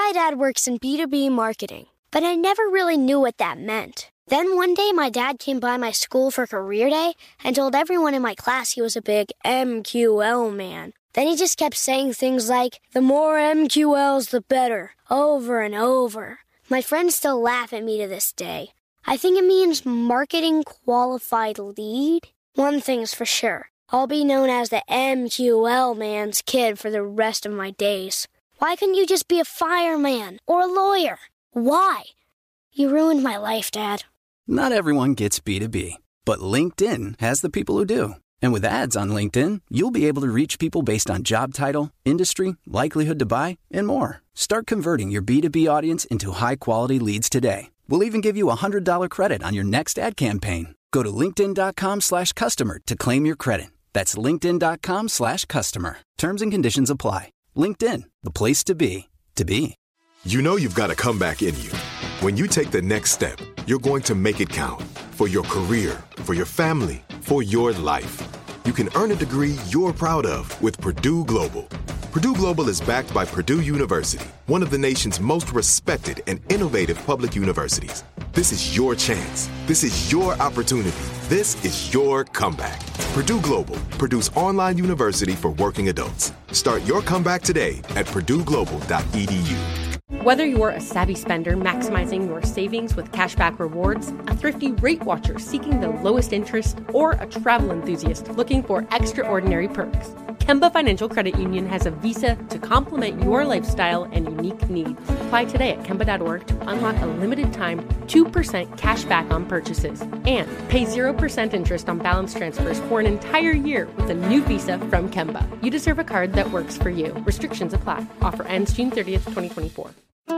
My dad works in B2B marketing, but I never really knew what that meant. Then one day my dad came by my school for career day and told everyone in my class he was a big MQL man. Then he just kept saying things like, the more MQLs, the better, over and over. My friends still laugh at me to this day. I think it means marketing qualified lead. One thing's for sure, I'll be known as the MQL man's kid for the rest of my days. Why couldn't you just be a fireman or a lawyer? Why? You ruined my life, Dad. Not everyone gets B2B, but LinkedIn has the people who do. And with ads on LinkedIn, you'll be able to reach people based on job title, industry, likelihood to buy, and more. Start converting your B2B audience into high-quality leads today. We'll even give you a $100 credit on your next ad campaign. Go to linkedin.com/customer to claim your credit. That's linkedin.com/customer. Terms and conditions apply. LinkedIn, the place to be, to be. You know you've got a comeback in you. When you take the next step, you're going to make it count. For your career, for your family, for your life. You can earn a degree you're proud of with Purdue Global. Purdue Global is backed by Purdue University, one of the nation's most respected and innovative public universities. This is your chance. This is your opportunity. This is your comeback. Purdue Global, Purdue's online university for working adults. Start your comeback today at purdueglobal.edu. Whether you're a savvy spender maximizing your savings with cashback rewards, a thrifty rate watcher seeking the lowest interest, or a travel enthusiast looking for extraordinary perks, Kemba Financial Credit Union has a visa to complement your lifestyle and unique needs. Apply today at Kemba.org to unlock a limited time 2% cash back on purchases and pay 0% interest on balance transfers for an entire year with a new visa from Kemba. You deserve a card that works for you. Restrictions apply. Offer ends June 30th, 2024.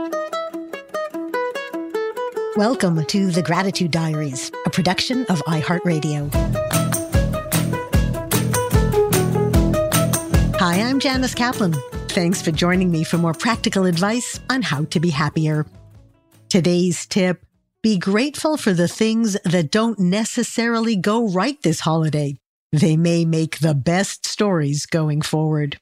Welcome to The Gratitude Diaries, a production of iHeartRadio. Hi, I'm Janice Kaplan. Thanks for joining me for more practical advice on how to be happier. Today's tip, be grateful for the things that don't necessarily go right this holiday. They may make the best stories going forward.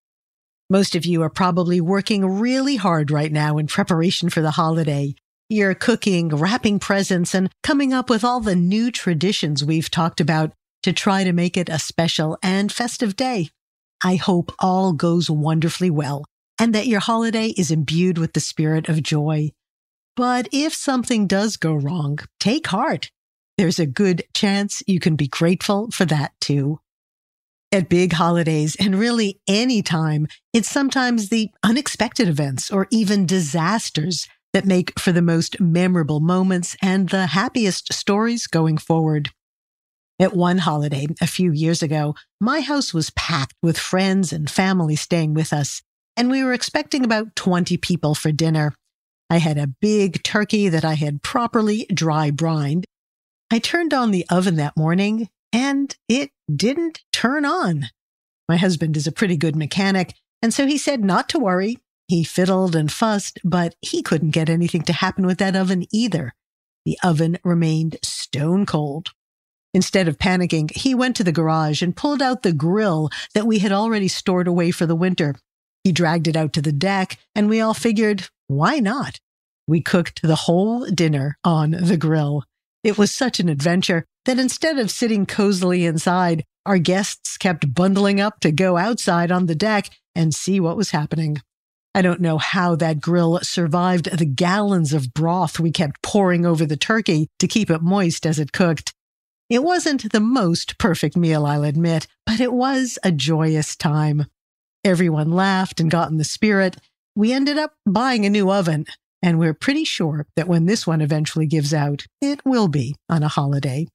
Most of you are probably working really hard right now in preparation for the holiday. You're cooking, wrapping presents, and coming up with all the new traditions we've talked about to try to make it a special and festive day. I hope all goes wonderfully well and that your holiday is imbued with the spirit of joy. But if something does go wrong, take heart. There's a good chance you can be grateful for that too. At big holidays, and really any time, it's sometimes the unexpected events or even disasters that make for the most memorable moments and the happiest stories going forward. At one holiday a few years ago, my house was packed with friends and family staying with us, and we were expecting about 20 people for dinner. I had a big turkey that I had properly dry brined. I turned on the oven that morning, and it didn't turn on. My husband is a pretty good mechanic, and so he said not to worry. He fiddled and fussed, but he couldn't get anything to happen with that oven either. The oven remained stone cold. Instead of panicking, he went to the garage and pulled out the grill that we had already stored away for the winter. He dragged it out to the deck, and we all figured, why not? We cooked the whole dinner on the grill. It was such an adventure that instead of sitting cozily inside, our guests kept bundling up to go outside on the deck and see what was happening. I don't know how that grill survived the gallons of broth we kept pouring over the turkey to keep it moist as it cooked. It wasn't the most perfect meal, I'll admit, but it was a joyous time. Everyone laughed and got in the spirit. We ended up buying a new oven, and we're pretty sure that when this one eventually gives out, it will be on a holiday.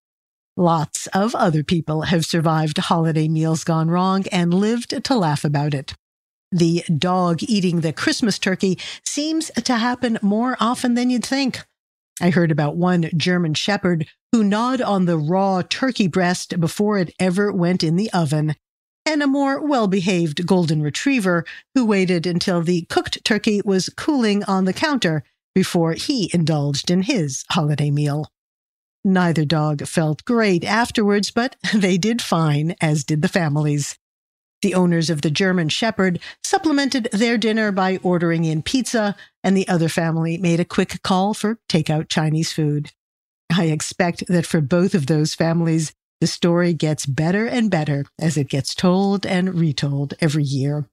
Lots of other people have survived holiday meals gone wrong and lived to laugh about it. The dog eating the Christmas turkey seems to happen more often than you'd think. I heard about one German shepherd who gnawed on the raw turkey breast before it ever went in the oven, and a more well-behaved golden retriever who waited until the cooked turkey was cooling on the counter before he indulged in his holiday meal. Neither dog felt great afterwards, but they did fine, as did the families. The owners of the German Shepherd supplemented their dinner by ordering in pizza, and the other family made a quick call for takeout Chinese food. I expect that for both of those families, the story gets better and better as it gets told and retold every year.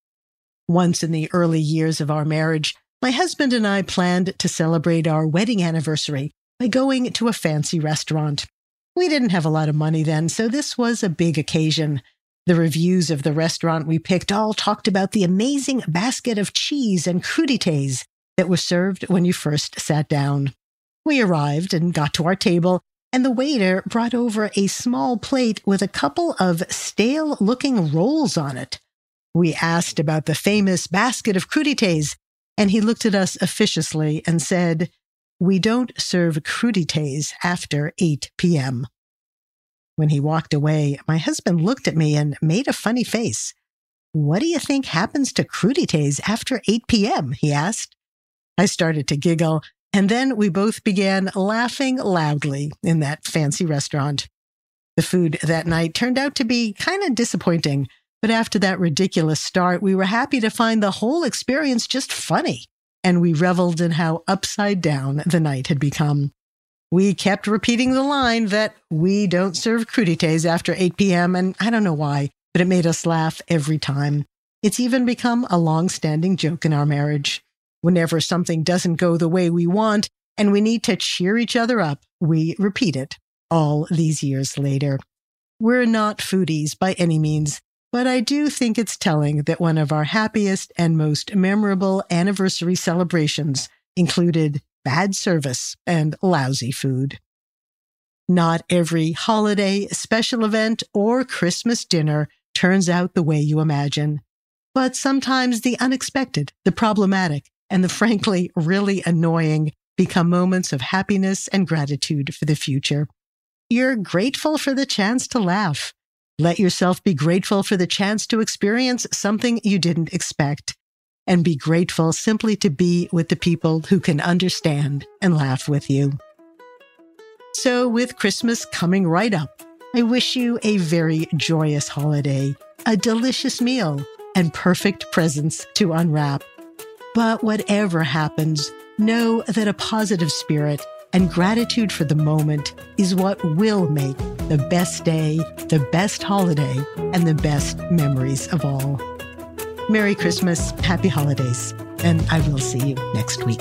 Once in the early years of our marriage, my husband and I planned to celebrate our wedding anniversary by going to a fancy restaurant. We didn't have a lot of money then, so this was a big occasion. The reviews of the restaurant we picked all talked about the amazing basket of cheese and crudités that was served when you first sat down. We arrived and got to our table, and the waiter brought over a small plate with a couple of stale-looking rolls on it. We asked about the famous basket of crudités, and he looked at us officiously and said, "We don't serve crudités after 8 p.m. When he walked away, my husband looked at me and made a funny face. "What do you think happens to crudités after 8 p.m.? he asked. I started to giggle, and then we both began laughing loudly in that fancy restaurant. The food that night turned out to be kind of disappointing, but after that ridiculous start, we were happy to find the whole experience just funny, and we reveled in how upside down the night had become. We kept repeating the line that we don't serve crudités after 8 p.m., and I don't know why, but it made us laugh every time. It's even become a long-standing joke in our marriage. Whenever something doesn't go the way we want and we need to cheer each other up, we repeat it all these years later. We're not foodies by any means, but I do think it's telling that one of our happiest and most memorable anniversary celebrations included bad service and lousy food. Not every holiday, special event, or Christmas dinner turns out the way you imagine. But sometimes the unexpected, the problematic, and the frankly really annoying become moments of happiness and gratitude for the future. You're grateful for the chance to laugh. Let yourself be grateful for the chance to experience something you didn't expect. And be grateful simply to be with the people who can understand and laugh with you. So with Christmas coming right up, I wish you a very joyous holiday, a delicious meal, and perfect presents to unwrap. But whatever happens, know that a positive spirit and gratitude for the moment is what will make the best day, the best holiday, and the best memories of all. Merry Christmas, happy holidays, and I will see you next week.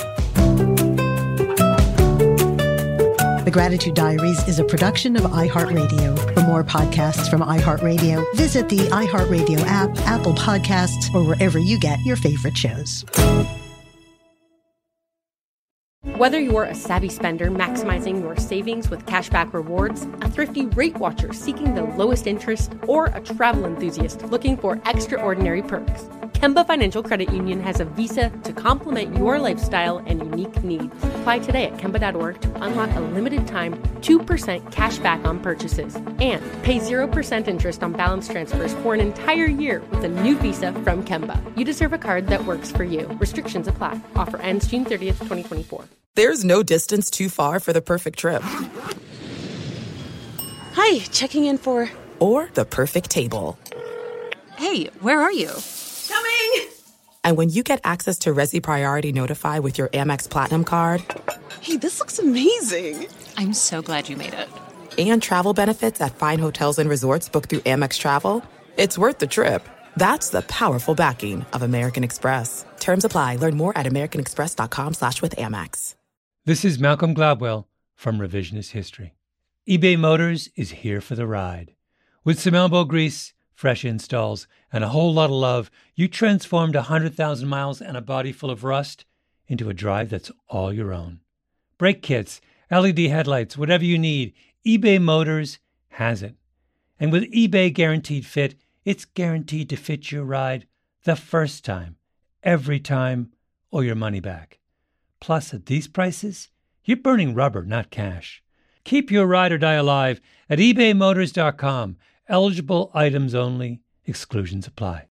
The Gratitude Diaries is a production of iHeartRadio. For more podcasts from iHeartRadio, visit the iHeartRadio app, Apple Podcasts, or wherever you get your favorite shows. Whether you're a savvy spender maximizing your savings with cashback rewards, a thrifty rate watcher seeking the lowest interest, or a travel enthusiast looking for extraordinary perks, Kemba Financial Credit Union has a visa to complement your lifestyle and unique needs. Apply today at Kemba.org to unlock a limited-time 2% cash back on purchases and pay 0% interest on balance transfers for an entire year with a new visa from Kemba. You deserve a card that works for you. Restrictions apply. Offer ends June 30th, 2024. There's no distance too far for the perfect trip. Hi, checking in for... Or the perfect table. Hey, where are you? Coming! And when you get access to Resi Priority Notify with your Amex Platinum card... Hey, this looks amazing. I'm so glad you made it. And travel benefits at fine hotels and resorts booked through Amex Travel, it's worth the trip. That's the powerful backing of American Express. Terms apply. Learn more at americanexpress.com/withAmex. This is Malcolm Gladwell from Revisionist History. eBay Motors is here for the ride. With some elbow grease, fresh installs, and a whole lot of love, you transformed 100,000 miles and a body full of rust into a drive that's all your own. Brake kits, LED headlights, whatever you need, eBay Motors has it. And with eBay Guaranteed Fit, it's guaranteed to fit your ride the first time, every time, or your money back. Plus, at these prices, you're burning rubber, not cash. Keep your ride or die alive at ebaymotors.com. Eligible items only. Exclusions apply.